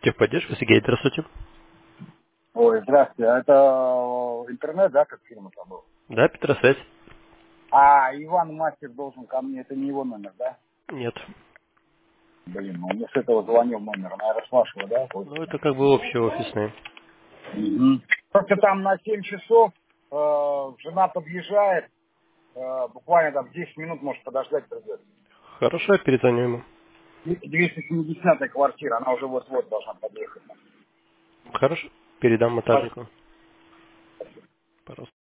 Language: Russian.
Техподдержка, Сергей, здравствуйте. Ой, здравствуйте. А это интернет, да, как фирма там был? Да, Петросвязь? А, Иван Мастер должен ко мне, это не его номер, да? Нет. Блин, ну мне с этого звонил номер, наверное, с вашего, да? Ну, это как бы общие офисные. Мгм. Просто там на 7 часов жена подъезжает, буквально там 10 минут может подождать, придет. Хорошо, я перезвоню ему. 270-я квартира, она уже вот-вот должна подъехать. Хорошо, передам монтажнику. Пожалуйста.